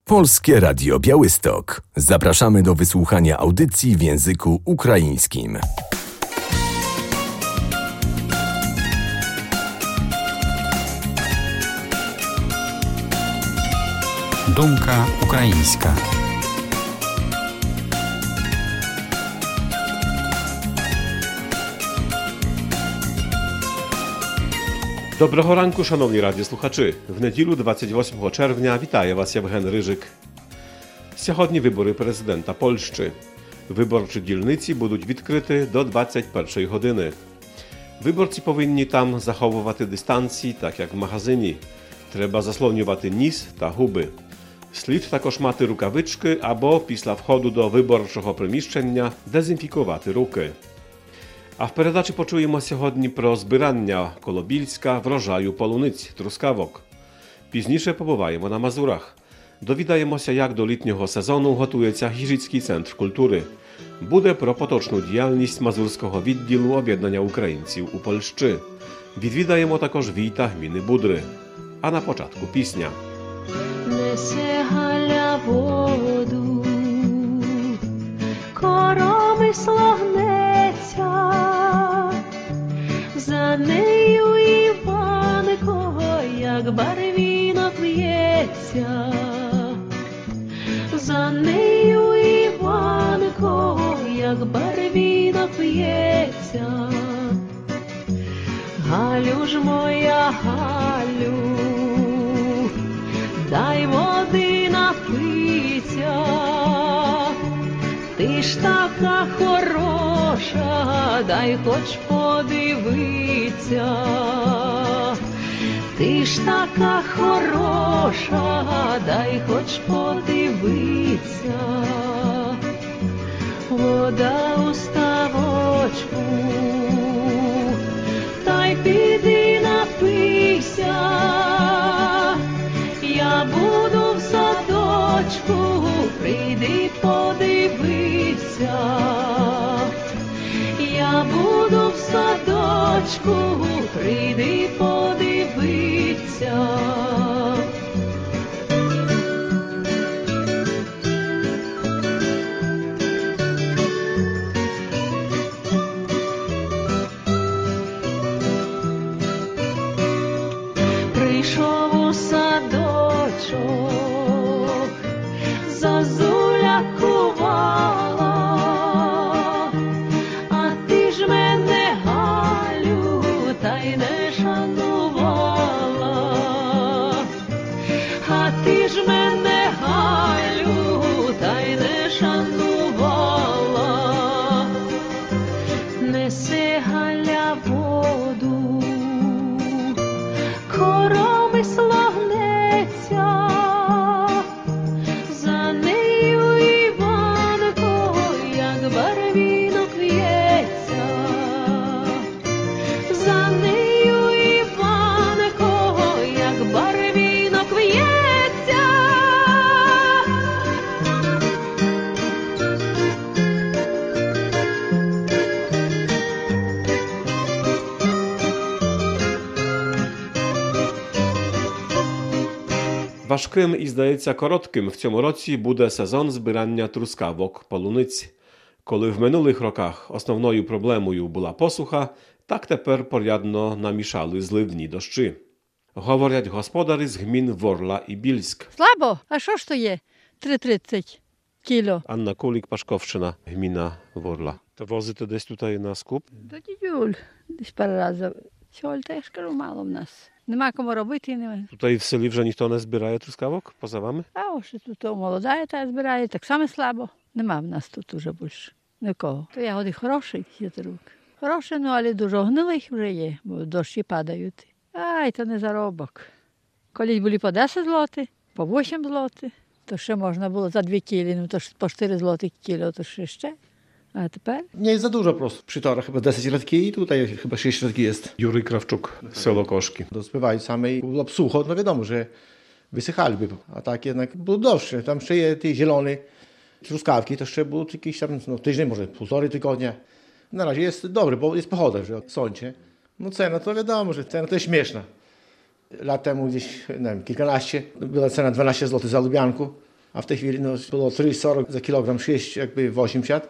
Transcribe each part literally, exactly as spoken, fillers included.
Polskie Radio Białystok. Zapraszamy do wysłuchania audycji w języku ukraińskim. Думка українська. Доброго ранку, шановні радіослухачі. В неділю двадцять восьмого червня вітає вас Євген Рижик. Сьогодні вибори президента Польщі. Виборчі дільниці будуть відкриті до двадцять першої години. Виборці повинні там заховувати дистанції, так як в магазині. Треба заслонювати ніс та губи. Слід також мати рукавички або після входу до виборчого приміщення дезінфікувати руки. А в передачі почуємо сьогодні про збирання коло Більська врожаю полуниць, трускавок. Пізніше побуваємо на Мазурах. Довідаємося, як до літнього сезону готується Гіжицький центр культури. Буде про поточну діяльність Мазурського відділу об'єднання українців у Польщі. Відвідаємо також війта гміни Будри. А на початку пісня. Несе Галя воду, коромисло гнеться, за нею Іванко, як барвінок в'ється, за нею Іванко, як барвінок в'ється. Галю ж моя, Галю, дай води напиться, ти ж така хороша, дай хоч подивиться. Ти ж така хороша, дай хоч подивиться. Вода у ставочку, та й піди напийся. Я буду в садочку, прийди подивися. Я буду в садочку, прийди подивися. Прийшов у садочок, зозуля кувала, а ти ж мене, Галю, та й не шанувала. А ти ж мене, Галю, та й не шанувала. Несе Галя воду, коромисло гнеться, за нею Іванко, як барвінок в'ється, за нею Іванко, як барвінок в'ється. Важким і, здається, коротким в цьому році буде сезон збирання трускавок, полуниць. Коли в минулих роках основною проблемою була посуха, так тепер порядно намішали зливні дощі. Говорять господарі з гмін Ворла і Більськ. Слабо? А що ж то є? три тридцять кіло. Анна Кулік, Пашковщина, гміна Ворла. То возите десь тут на скуп? До дідюль, десь пару разів. Сьогодні, я ж кажу, мало в нас. Нема кому робити. Нема. Tutaj w селі вже ніхто не збирає трускавок, поза вами? А ось тут то молода та збирає, так само слабо. Нема в нас тут уже більше нікого. То ягоди хороші, хитрук. Хороші, ну, але дуже гнилих вже є, бо дощі падають. Ай, то не заробок. Колись були по десять злотих, по вісім злотих, то ще можна було за дві кілі, ну то ж по чотири злотих кіло, то ще ще. А тепер? Nie jest za dużo po prostu. Przy torach chyba dziesięć radki i tutaj chyba sześć radki jest. Юрій Кравчук, село Кошки. Dospywają samej, było sucho, no wiadomo, że wysychaliby. A tak jednak było dobrze. Tam jeszcze je te zielone truskawki, to jeszcze było jakieś tam no, tydzień, może półtorej tygodnia. Na razie jest dobre, bo jest pochoda, że w sądzie. No cena to wiadomo, że cena to jest śmieszna. Lat temu gdzieś, nie wiem, kilkanaście, była cena dwanaście złotych za lubianku. a w tej chwili no, było trzy czterdzieści za kilogram, sześć jakby osiemdziesiąt,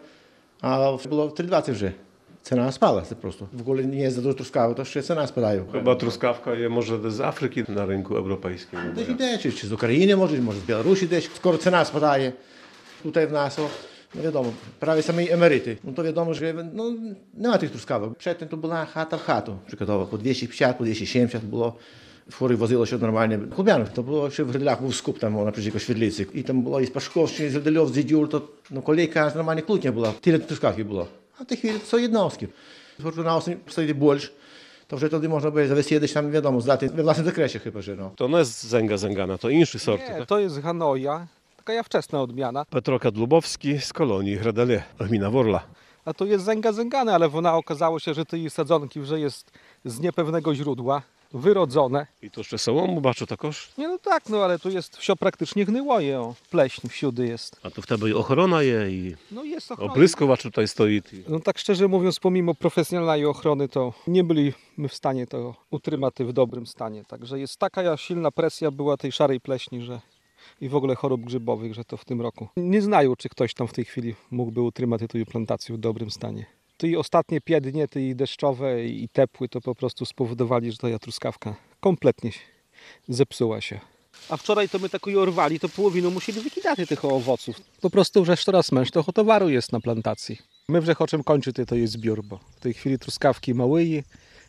a było trzy dwadzieścia вже. Cena spada po prostu. W ogóle nie jest za dużo truskawy, to jeszcze cena spadają. Chyba truskawka je może z Afryki na rynku europejskim. Dесь іде, чи, чи з України, може, може з Білорусі десь. Скоро ціна спадає. Тут в нас, ну, відомо, праві самі емерити. Ну, то відомо, що ну, немає тих трускавок. Przedtem to була хата в хату. Przykładowo, po dwieście pięćdziesiąt, po dwieście siedemdziesiąt było. W chóry woziło się normalnie. Chłopianów, to było jeszcze w Rydlach, był skup tam naprzeciwko Świdlicy. I tam było i z Paszkowszczyny, z Rydlów, z Dzidziul, to no, kolejka normalnie klutnia była. Tyle truskawki było. A w tej chwili to są jednostki. Choć na osiem stoi больше, to вже тоді можна буде завести десь там, відомо, здати we własnym zakresie chyba, że no. To nie jest zęga zęgana, to inszy sort. Nie, tak? to jest Hanoja, taka wczesna odmiana, Petro Kadlubowski z kolonii Hradale, gmina Worla. a to jest zęga zęgana, ale ona okazało się, że tej sadzonki że jest z niepewnego źródła, wyrodzone. I to jeszcze sołomu baczu takoż? Nie no tak, no ale tu jest wsio praktycznie gniłoje, o, pleśń wsiudy jest. A to wtedy i ochrona je i No jest ochrona. opryskowacz tutaj stoi. No tak szczerze mówiąc, pomimo profesjonalnej ochrony, to nie byliśmy w stanie to utrzymać w dobrym stanie. Także jest taka silna presja była tej szarej pleśni, że i w ogóle chorób grzybowych, że to w tym roku. Nie znają, czy ktoś tam w tej chwili mógłby utrzymać tę plantację w dobrym stanie. To i ostatnie pięć te i deszczowe i tepły to po prostu spowodowali, że ta truskawka kompletnie zepsuła się. A wczoraj to my tak ją orwali, to połowiną musieli wykidać tych owoców. Po prostu że coraz męż to towaru jest na plantacji. My wrze choczem kończy to jest zbiór, bo w tej chwili truskawki małyji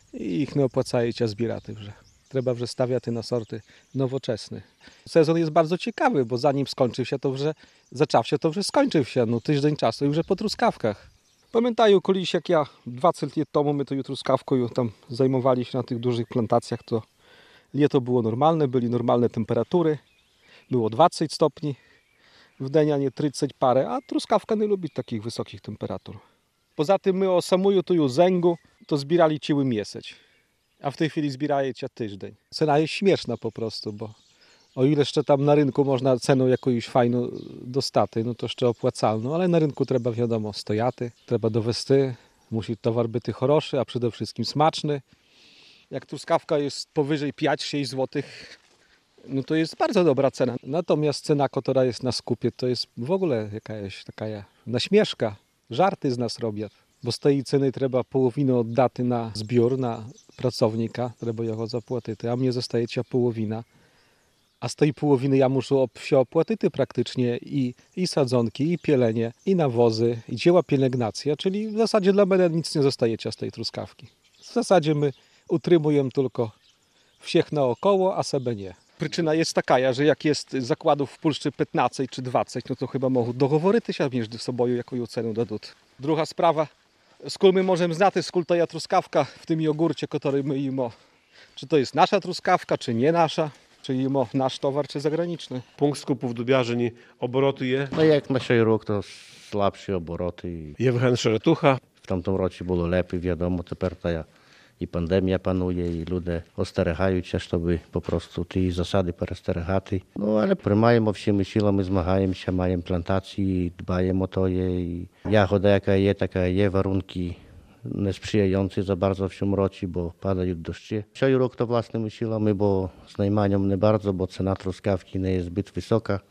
i ich nie opłacaje cię zbieraty wrze. Trzeba wrze stawiać na sorty nowoczesne. Sezon jest bardzo ciekawy, bo zanim skończył się to wrze, zaczął się to wrze skończył się, no tydzień czasu i wrze po truskawkach. Pamiętają kiedyś jak ja dwadzieścia lat temu my to truskawką tam zajmowali się na tych dużych plantacjach, to lato było normalne, były normalne temperatury, było dwadzieścia stopni w dzień, a nie trzydzieści parę, a truskawka nie lubi takich wysokich temperatur. Poza tym my o samuju tu zęgu to zbierali ciły mieseć, a w tej chwili zbierają cię tydzień. Cena jest śmieszna po prostu, bo o ile jeszcze tam na rynku można ceną jakąś fajną dostaty, no to jeszcze opłacalną, ale na rynku trzeba wiadomo stojaty, trzeba dowesty, musi towar być choroszy, a przede wszystkim smaczny. Jak truskawka jest powyżej pięć sześć złotych, no to jest bardzo dobra cena. Natomiast cena, która jest na skupie, to jest w ogóle jakaś taka naśmieszka. Żarty z nas robią, bo z tej ceny trzeba połowinę oddaty na zbiór, na pracownika, trzeba jego zapłacić, a mnie zostaje cię połowina. A z tej połowiny ja muszę się opłacić praktycznie i, i sadzonki, i pielenie, i nawozy, i dzieła pielęgnacja, czyli w zasadzie dla mnie nic nie zostaje z tej truskawki. W zasadzie my utrzymujemy tylko wsiech naokoło, a sebe nie. Przyczyna jest taka, że jak jest zakładów w Polsce piętnaście czy dwadzieścia, no to chyba mogą dogovoryć się między sobą, jaką cenę dadzą. Druga sprawa, skąd my możemy znać, skąd ta truskawka w tym jogurcie, który my jemy. Czy to jest nasza truskawka, czy nie nasza? Czyli nasz towar czy zagraniczny. Punkt skupów Dubiażyni obroty je. No jak na цей рік, то слабші обороти. Євген Шеретуха. В тамтому році було лепі, відомо, тепер та і пандемія панує, і люди остерігаються, щоб попросту ті засади перестерігати. Ну, але приймаємо всіми силами, змагаємося, маємо плантації, дбаємо то є. І ягода, яка є, така є, warunki niesprzyjający za bardzo w tym roku, bo padają deszcze. Цей rok to własnymi siłami, bo z najmaniem nie bardzo, bo cena truskawki nie jest zbyt wysoka.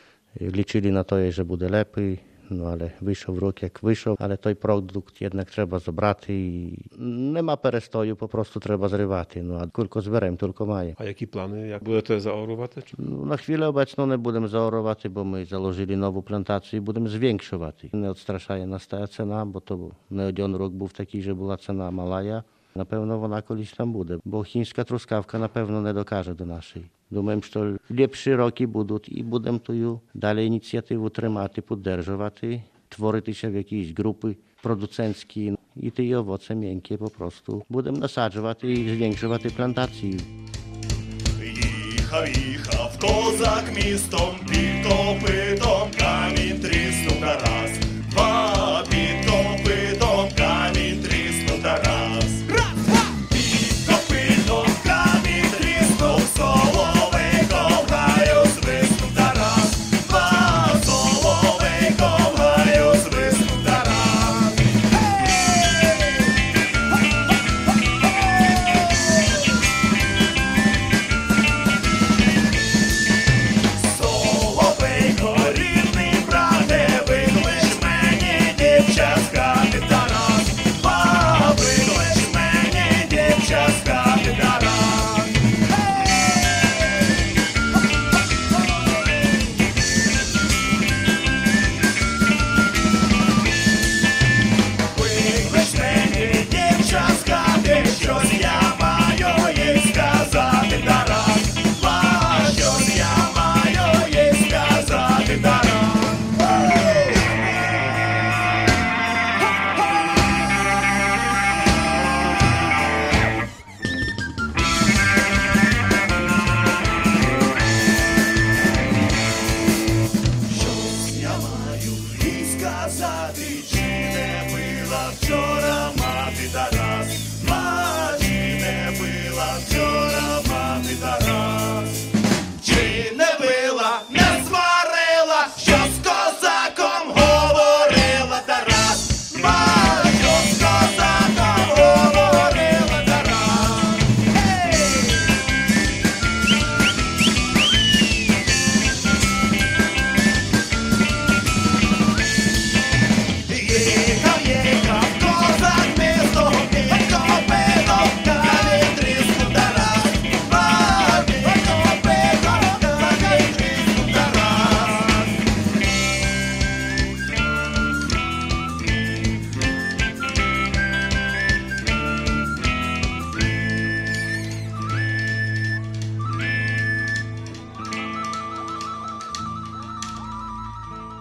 Liczyli na to, że będzie lepiej, no ale wyszedł rok jak wyszedł, ale ten produkt jednak trzeba zabrać i nie ma perestoju, po prostu trzeba zrywać. No a tylko zbieramy, tylko mają. A jakie plany? Jak budete zaorować? No, na chwilę obecną nie będziemy zaorować, bo my założyli nową plantację i będziemy zwiększować. Nie odstraszaje nas ta cena, bo to nie jeden rok był taki, że była cena malaja. Na pewno ona kiedyś tam będzie, bo chińska truskawka na pewno nie dokaże do naszej. Думаємо, що lepsze roki будуть і будемо тою далі ініціативу тримати, підтримувати, творитися в якісь групи продуцентські і ті овоці м'які по prostu будемо насаджувати і збільшувати плантації. Їхав, їхав козак містом, під копитом камінь тріснув та раз. Два під копитом камінь тріснув та раз. Раз, два! Під копитом камінь тріснув соловейком, гаю свиснув та раз. Два соловейком, гаю свиснув та раз. Соловейком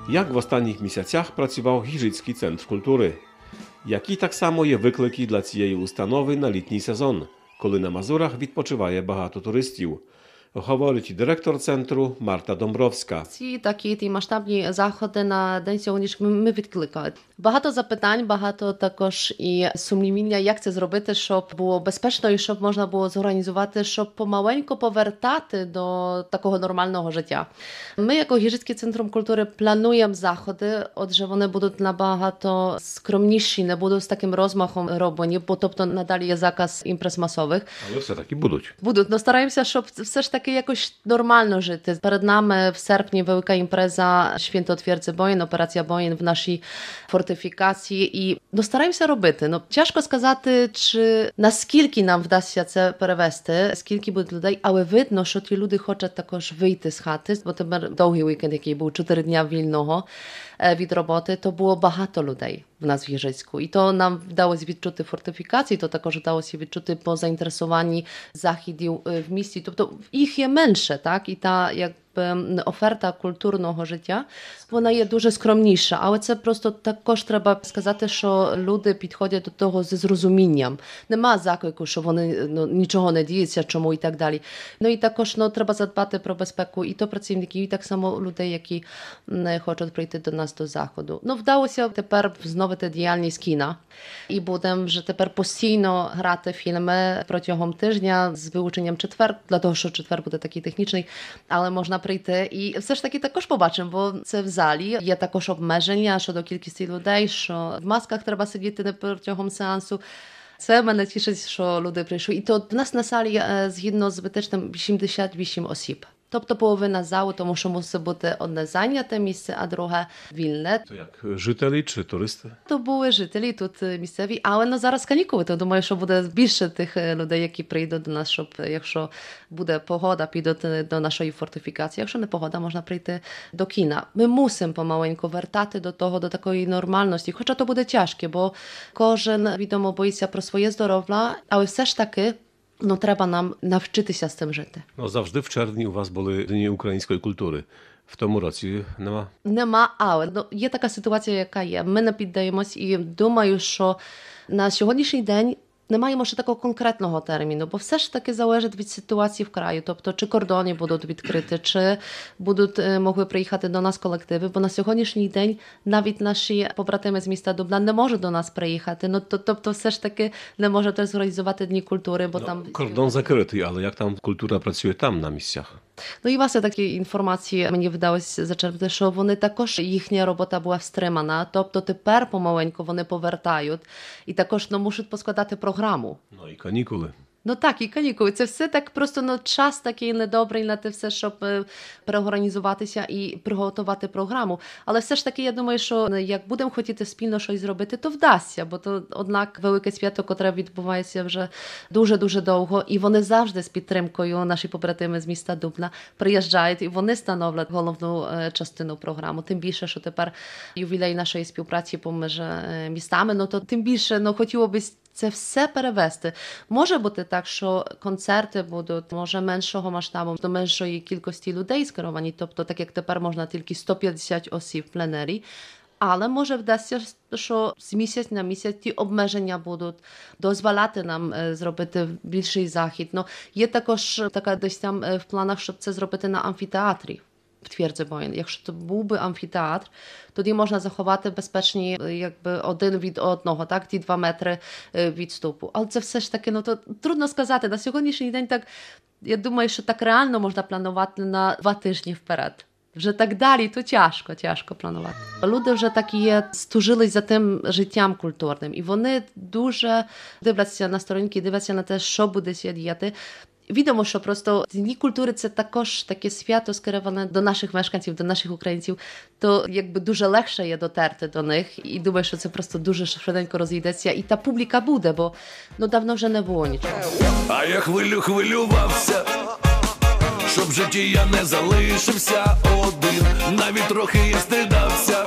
Як в останніх місяцях працював Гіжицький центр культури? Які так само є виклики для цієї установи на літній сезон, коли на Мазурах відпочиває багато туристів? Говорить директор центру Марта Домбровська. Ці такі ті масштабні заходи на день сьогоднішній ми відкликали. Багато запитань, багато також і сумнівіння, як це зробити, щоб було безпечно і щоб можна було зорганізувати, щоб помаленьку повертати до такого нормального життя. Ми, як Гіжицький центром культури, плануємо заходи, отже, вони будуть набагато скромніші, не будуть з таким розмахом роблені, бо тобто надалі є заказ імпрез масових. Але все-таки будуть. Будуть, але стараємося, щоб все ж таки якось нормально жити. Перед нами в серпні велика імпреза Święto Twierdzy Bojen, операція Боєн в нашій фортифікації. І ну, стараємося робити. Ну, тяжко сказати, чи наскільки нам вдасться це перевести, скільки буде людей, але видно, що ті люди хочуть також вийти з хати, бо тепер довгий вікенд, який був чотири дня вільного від роботи, то було багато людей в нас в Гіжицьку. І то нам вдалося відчути фортифікації, то також вдалося відчути по заінтересуванні західів в місті. Тобто їх є менше, так? І та якби оферта культурного життя, вона є дуже скромніша. Але це просто також треба сказати, що люди підходять до того зі зрозумінням. Нема заклику, що вони ну, нічого не діється, чому і так далі. Ну і також ну, треба задбати про безпеку і то працівників, і так само людей, які не хочуть прийти до нас до заходу. Ну, вдалося тепер зновити діяльність кіна. І будемо вже тепер постійно грати фільми протягом тижня з вилученням четвер, для того, що четвер буде такий технічний, але можна прийти. І все ж таки також побачимо, бо це в залі. Є також обмеження щодо кількості людей, що в масках треба сидіти не протягом сеансу. Це мене тішить, що люди прийшли. І то в нас на салі, згідно з витичним, вісімдесят вісім осіб. Тобто половина залу, тому що мусить бути одне зайняте місце, а друге вільне. То як, жителі чи туристи? То були жителі тут місцеві, але ну, зараз канікули, то думаю, що буде більше тих людей, які прийдуть до нас, щоб, якщо буде погода, підуть до нашої фортифікації. Якщо не погода, можна прийти до кіна. Ми мусимо помаленьку вертати до того, до такої нормальності, хоча то буде тяжке, бо кожен, відомо, боїться про своє здоров'я, але все ж таки ну, треба нам навчитися з цим жити. Ну, завжди в червні у вас були Дні української культури. В тому році нема? Нема, але ну, є така ситуація, яка є. Ми не піддаємось і думаю, що на сьогоднішній день не маємо ще такого конкретного терміну, бо все ж таки залежить від ситуації в краю. Тобто, чи кордони будуть відкриті, чи будуть могли приїхати до нас колективи, бо на сьогоднішній день навіть наші побратими з міста Дубна не можуть до нас приїхати. Ну, то, тобто, все ж таки не можуть зорганізувати Дні культури, бо ну, там... Кордон закритий, але як там культура працює там, на місцях? Ну і власне такі інформації мені вдалося зачерпнути, що вони також, їхня робота була встримана, тобто тепер помаленьку вони повертають і також ну, мусять поскладати програму. Ну і канікули. Ну так, і канікули. Це все так просто ну, час такий недобрий на те все, щоб е, переорганізуватися і приготувати програму. Але все ж таки, я думаю, що як будемо хотіти спільно щось зробити, то вдасться, бо то, однак, велике свято, котре відбувається вже дуже-дуже довго, і вони завжди з підтримкою, наші побратими з міста Дубна, приїжджають, і вони становлять головну е, частину програми. Тим більше, що тепер ювілей нашої співпраці поміж е, містами, ну то тим більше, ну хотіло б це все перевести. Може бути так, що концерти будуть, може, меншого масштабу, до меншої кількості людей скеровані, тобто так як тепер можна тільки сто п'ятдесят осіб в пленері, але може вдасться, що з місяць на місяць ті обмеження будуть дозволяти нам зробити більший захід. Ну, є також така десь там в планах, щоб це зробити на амфітеатрі. В Твірдзи Боєн. Якщо це був би амфітеатр, тоді можна заховати безпечні якби один від одного, так, ті два метри відступу. Але це все ж таки, ну то трудно сказати. На сьогоднішній день так, я думаю, що так реально можна планувати на два тижні вперед. Вже так далі, то тяжко, тяжко планувати. Люди вже так є, стужились за тим життям культурним. І вони дуже дивляться на сторінки, дивляться на те, що буде діяти. Відомо, що просто Дні культури – це також таке свято скероване до наших мешканців, до наших українців, то якби дуже легше є дотерти до них. І думаю, що це просто дуже швиденько розійдеться. І та публіка буде, бо ну, давно вже не було нічого. А я хвилю хвилювався, щоб в житті я не залишився один. Навіть трохи я стидався,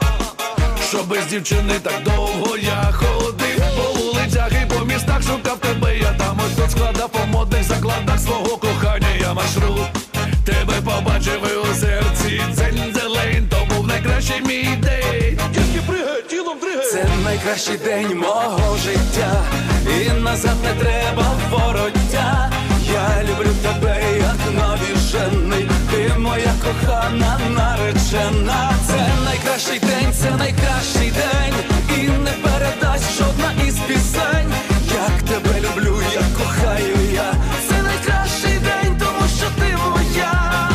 що без дівчини так довго я ходив. По вулицях і по містах шукав тебе, я там ось тут складав по модних закладах свого кохання я маршрут. Тебе побачив і у серці дзень-дзелень, то був найкращий найкращий день мого життя, і назад не треба вороття. Я люблю тебе, як навіжений, ти моя кохана наречена. Це найкращий день, це найкращий день, і не передасть жодна із пісень. Як тебе люблю, як кохаю я. Це найкращий день, тому що ти моя.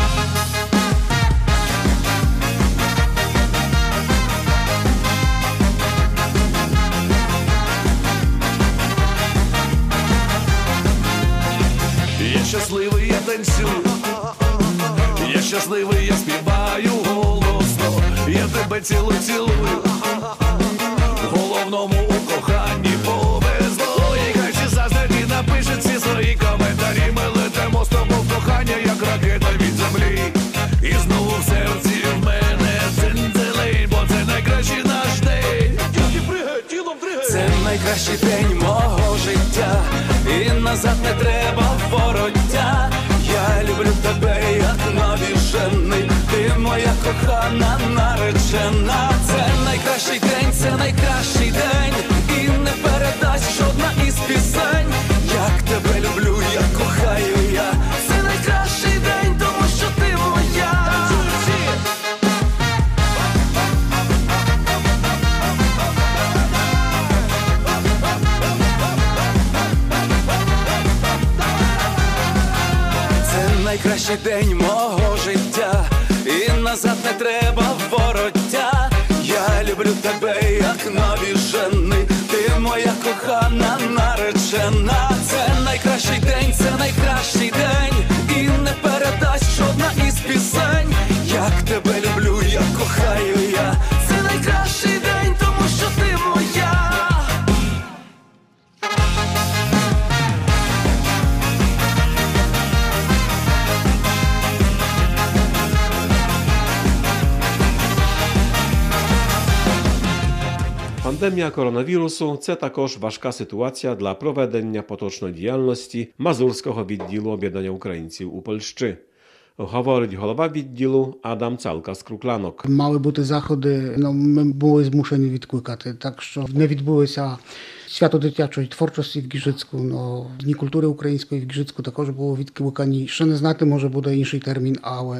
Я щасливий, я танцюю, я щасливий, я співаю голосно, я тебе цілую, цілую, головному у коханні повезло. І хай всі заздрять і напишуть всі свої коментарі. Ми летимо з тобою в кохання, як ракета від землі. І знову в серці в мене дзинь-дзелень, бо це найкращий наш день. Це найкращий день мого життя, і назад не треба вороття. Я люблю тебе, як навіжений, ти моя кохана наречена. Це найкращий день, це найкращий день, і не передасть жодна із пісень. Як тебе люблю, як кохаю я. Це найкращий день, тому що ти моя. Найкращий день мого життя, і назад не треба вороття. Я люблю тебе, як навіжений, ти моя кохана наречена. Це найкращий день, це найкращий день, і не передасть жодна із пісень. Як тебе люблю, як кохаю я. Це найкращий день, тому що ти моя. Пандемія коронавірусу – це також важка ситуація для проведення поточної діяльності Мазурського відділу об'єднання українців у Польщі. Говорить голова відділу Адам Цалка з Крукланок. Мали бути заходи, ну, ми були змушені відкликати, так що не відбулося свято дитячої творчості в Гіжицьку, ну, Дні культури української в Гіжицьку також було відкликані. Ще не знати, може буде інший термін, але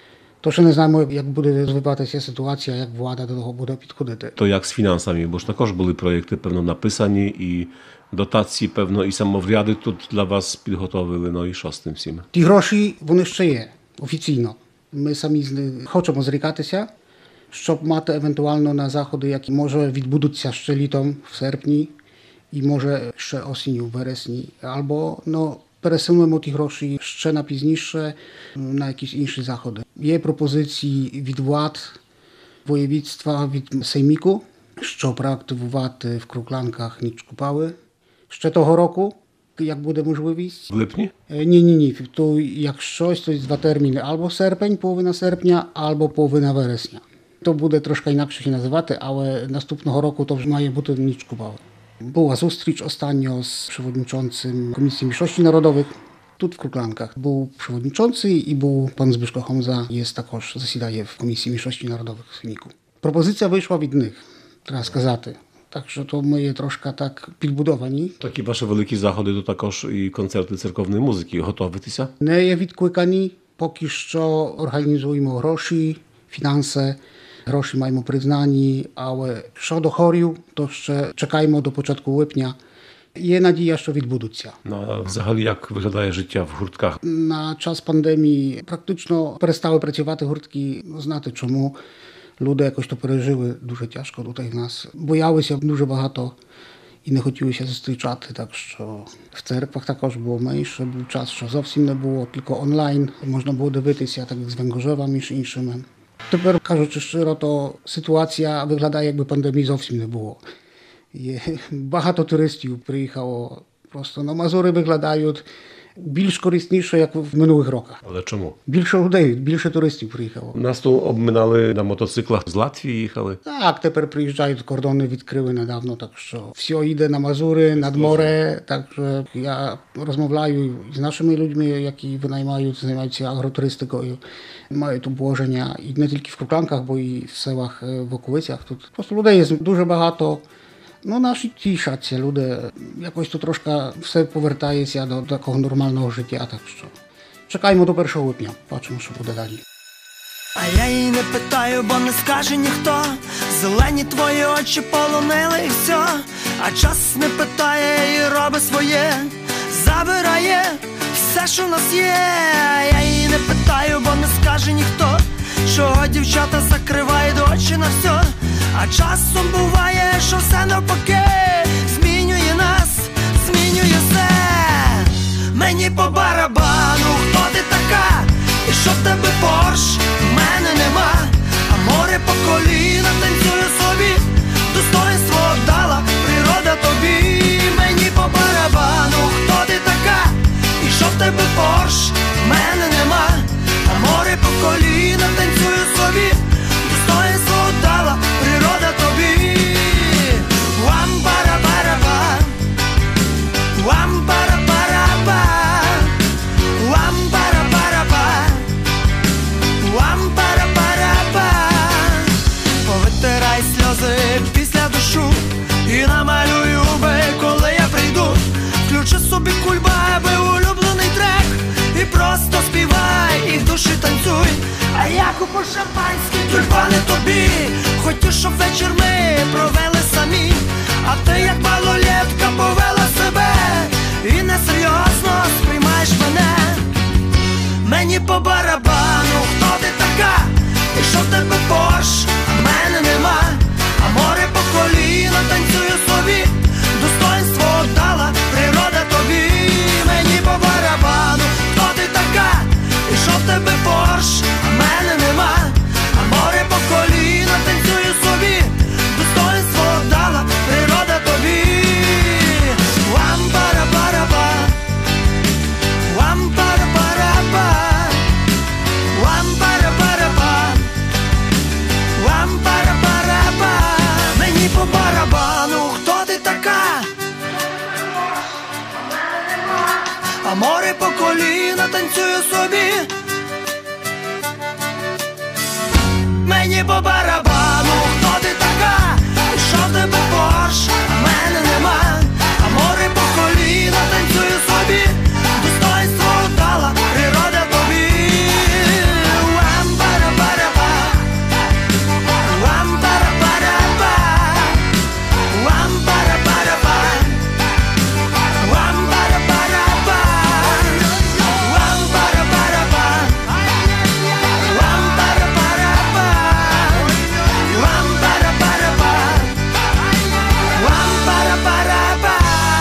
то ще не знаємо, як буде розвиватися ситуація, як влада до того буде підходити. То як з фінансами, бо ж також були проєкти, певно, написані і дотації, певно, і самовряди тут для вас підготовили, ну і що з тим всім? Ті гроші, вони ще є, офіційно. Ми самі з них хочемо зрікатися, щоб мати евентуально на заходи, які може відбудуться ще літом, в серпні, і може ще осінню, в вересні, або, ну, пересунемо ті гроші ще на пізніше, на якісь інші заходи. Є пропозиції від влад, воєвідства, від Сейміку, щоб реактивувати в Крукланках ніч Купави ще того року, як буде можливість. В липні? Ні, ні, ні. То як щось, то два терміни. Або серпень, половина серпня, або половина вересня. То буде трошки інакше się називати, але наступного року то вже має бути ніч Купави. Była zустріч ostatnio z przewodniczącym Komisji Mniejszości Narodowych. Тут в Крукланках був przewodniczący і був пан Збишко Хомза, є також засідає в Комісії Mniejszości Narodowych в Сейміку. Пропозиція вийшла від них, треба сказати. Так що то ми є трошки так підбудовані. Такі ваші великі заходи, то також і концерти церковної музики. Готовитеся? Не є відкликані. Поки що організуємо гроші, фінанси. Гроші маємо признані, але щодо хорів, то ще чекаємо до початку липня. Є надія, що відбудуться. Ну, а взагалі, як виглядає життя в гуртках? На час пандемії практично перестали працювати гуртки. Знати чому. Люди якось то пережили дуже тяжко тут в нас. Боялися дуже багато і не хотілося зустрічати. Так що в церквах також було менше. Був час, що зовсім не було, тільки онлайн. Можна було дивитися, так як з Венгоrzewem між іншими. Тепер, кажучи щиро, то ситуація виглядає, якби пандемії зовсім не було. Є багато туристів приїхало. Просто на Мазури виглядають більш корисніше, як в минулих роках. Але чому? Більше людей, більше туристів приїхало. Нас тут обминали на мотоциклах, з Латвії їхали. Так, тепер приїжджають, кордони відкрили недавно, так що все йде на Мазури, над море. Так що я розмовляю з нашими людьми, які винаймають, займаються агротуристикою, мають обложення і не тільки в Круклянках, бо і в селах, в околицях. Тут просто людей є дуже багато. Ну, наші тішаться, люди, якось тут трошки все повертається до такого нормального життя, так що чекаємо до першого липня, бачимо, що буде далі. А я її не питаю, бо не скаже ніхто. Зелені твої очі полонили і все. А час не питає і робить своє. Забирає все, що в нас є. Я її не питаю, бо не скаже ніхто, що дівчата закривають очі на все. А часом буває, що все навпаки змінює нас, змінює все. Мені по барабану, хто ти така, і що в тебе Порш, в мене нема. А море по коліна танцює собі, достоинство дала природа тобі. Мені по барабану, хто ти така, і що в тебе Порш, в мене нема. А море по коліна танцює собі, достоинство дала природа тобі. Уам-бара-бара-ба, уам-бара-бара-ба, уам-бара-бара-ба, уам-бара-бара-ба. Повитирай сльози після душу і намалюй губи, коли я прийду. Включи собі кульбаби, улюблений трек, і просто співай, і в душі танцюй. А я куплю шампанське, тюльпани тобі. Хотів, щоб вечір ми провели самі, а ти як малолетка повела себе і несерйозно сприймаєш мене. Мені по барабану, хто ти така, і що в тебе Порш, а в мене нема. А море по коліна танцює собі, достоинство дала природа тобі. Мені по барабану, хто ти така, і що в тебе Порш, а в мене нема. А море по коліна танцює собі, достоинство дала природа тобі. Уам-бара-бара-ба, уам-бара-бара-ба, уам-бара-бара-ба, уам-бара-бара-ба. Мені по барабану, хто ти така, а море по коліна танцює собі. Мені по барабану, хто ти така, і що в тебе Порш, а в мене нема. А море по коліна танцює собі, достоинство дала природа тобі. Уам-бара-бара-ба, уам-бара-бара-ба, уам-бара-бара-ба, уам-бара-бара-ба, уам-бара-бара-ба, уам-бара-бара-ба, уам-бара-бара-ба, уам-бара-бара-ба,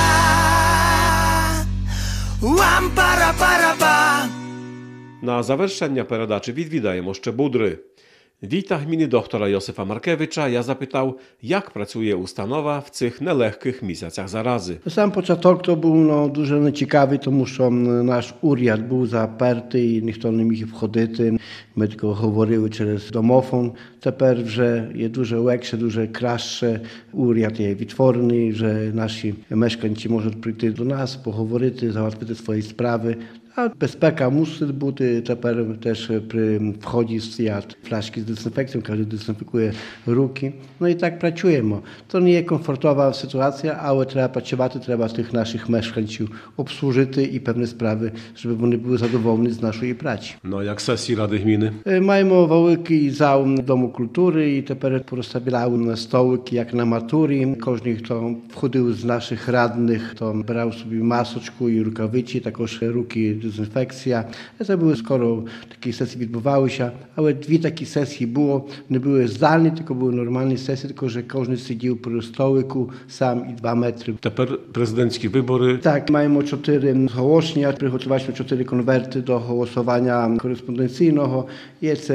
уам-бара-бара-ба. Na zaвершення передачі відвідаємо ще Budry. Wita gminy doktora Józefa Markiewicza ja zapytał, jak pracuje ustanowa w tych nелегких місяцях зарази. Сам початок то був ну, дуже нецікавий, тому що наш уряд був запертий і ніхто не міг входити. Ми тільки говорили через домофон. Тепер вже є дуже легше, дуже краще. Уряд є відтворений, вже наші мешканці можуть прийти до нас, поговорити, зałatwити свої справи. A bezpieka musi być, тепер też przy wchodzi стоять flaszki z dezynfekcją, każdy dezynfekuje руки. No i tak pracujemy. To nie jest komfortowa sytuacja, ale trzeba pracować, trzeba tych naszych mieszkańców obsłużyć i pewne sprawy, żeby oni byli zadowoleni z naszej pracy. No jak sesji Rady Gminy? Mamy wielki zał Domu Kultury i teraz porozstawiali stołki jak na matury. Każdy, kto wchodził z naszych radnych, to brał sobie maseczkę i rękawice, także ruki dezynfekcja. To były skoro takie sesje відбувалися, ale dwie takie sesje było, nie były zdalne, tylko były normalne sesje, tylko że każdy siedział przy stołyku sam i dwa metry. Тепер президентські вибори. Tak, mają cztery ogłoszenia, przygotowaliśmy cztery konwerty do głosowania korespondencyjnego. Jest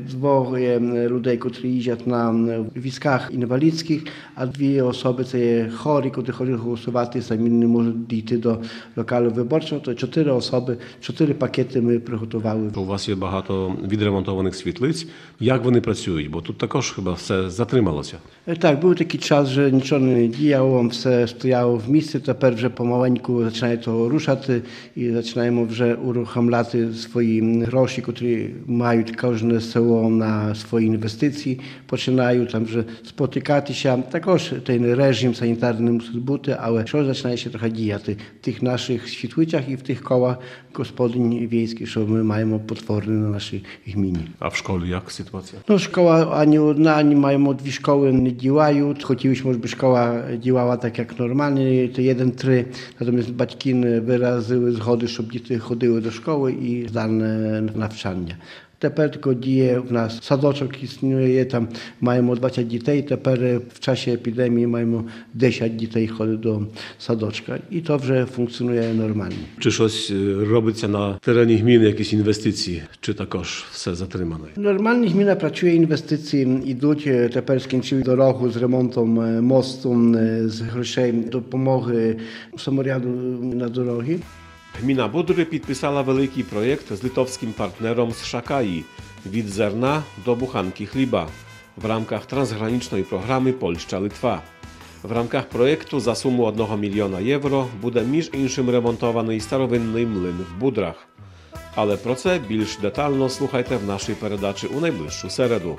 dwoje ludzi, którzy jeżdżą na wózkach inwalidzkich, a dwie osoby, co są chory, które chodzą głosować, sami nie mogą dojść do lokalu wyborczego. To cztery osoby, cztery pakiety my przygotowały. У вас є багато відремонтованих світлиць. Як вони працюють? Бо тут також хіба все затрималося. Tak, był taki czas, że nic nie działo, wszystko stojało w miejscu, teraz że pomaleńku zaczynają to ruszać i zaczynają że uruchamiać swoje groszy, które mają każde seło na swoje inwestycje, zaczynają tam, że spotykać się, takoż ten reżim sanitarny musi być, ale już zaczyna się trochę dziać w tych naszych świetlicach i w tych kołach gospodyń wiejskich, że my mamy potwory na naszej gminie. A w szkole jak sytuacja? No szkoła ani jedna, ani mają dwie szkoły nie działają. Chcieliśmy, żeby szkoła działała tak jak normalnie, to jeden, trzy, natomiast batki wyraziły zgody, żeby dzieci chodziły do szkoły i zdalne nawczanie. Teraz tylko dzieje w nas sadoczek istnieje, tam mają dwadzieścia dzieci, teraz w czasie epidemii mają dziesięć dzieci chodzi do sadoczka i to że funkcjonuje normalnie. Чи щось робиться на терені гміни, якісь інвестиції, чи також все затримано? Normalnie gmina pracuje, inwestycje idą, teraz skończyły dorogu z remontem mostu, z groszej допомоги саморяду на дороги. Gmina Budry підписала великий проєкт з литовським партнером з Шакаї «Від зерна до буханки хліба» w ramach transgranicznej programy Polska-Litwa. W ramach projektu za sumę одного мільйона євро буде між іншим ремонтований старовинний млин в Будрах. Але про це більш детально слухайте в нашій передачі у найближчу середу.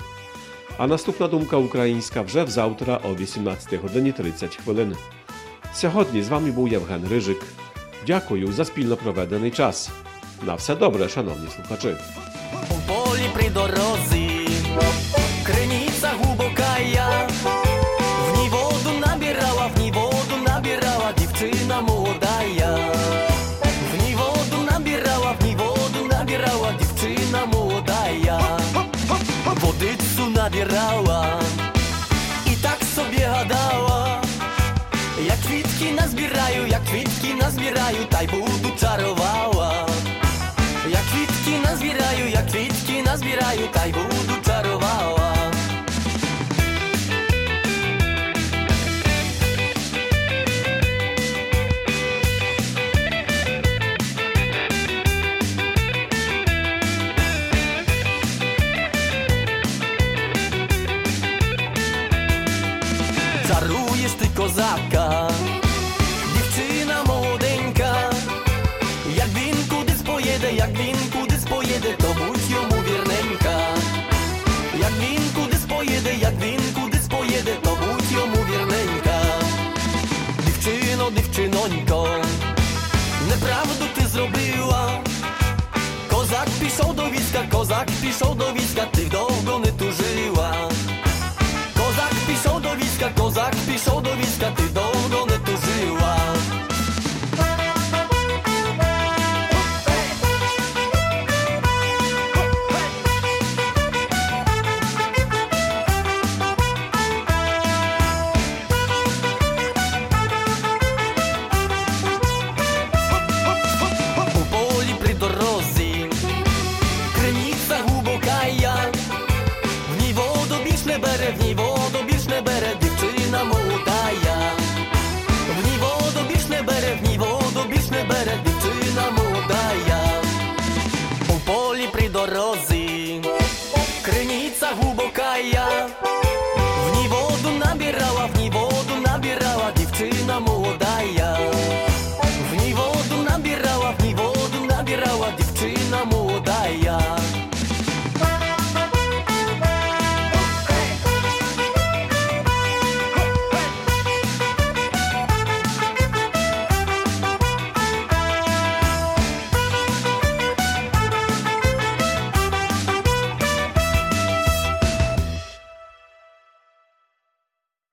А наступна думка українська вже взавтра о вісімнадцятій годині тридцять хвилин. Сьогодні з вами був Євген Рижик. Дякую за спільно проведений час. На все добре, шановні слухачі. У полі при дорозі, криниця глибока я, в ній воду набирала, в ній воду набирала дівчина молода я. В ній воду набирала, в ній воду набирала дівчина молода я. Водицю набирала і так собі гадала, як квітки назбираю, як квітки назбираю, та й буду чарувала. Jak kwitki nazbierają, jak kwitki nazbierają, taj budu czarowała. Czarujesz ty kozaka, dziewczyna młodeńka. Jak win kudy spojedę, jak win kudy spojedę, to bądź jemu wierneńka. Jak win kudy spojedę, jak win kudy spojedę, to bądź jemu wierneńka. Dziewczyno, dziewczynońko, nieprawdę ty zrobiła. Kozak piszą do wiska, kozak piszą do wiska, ty długo nie tu żyła. Kozak piszą do wiska, kozak piszą do wiska, ty długo nie tu żyła. W niej wodo bieżne bere, dziewczyna młoda ja. W niej wodo bieżne bere, w niej wodo bieżne bere, dziewczyna młoda ja. U poli pri dorozy,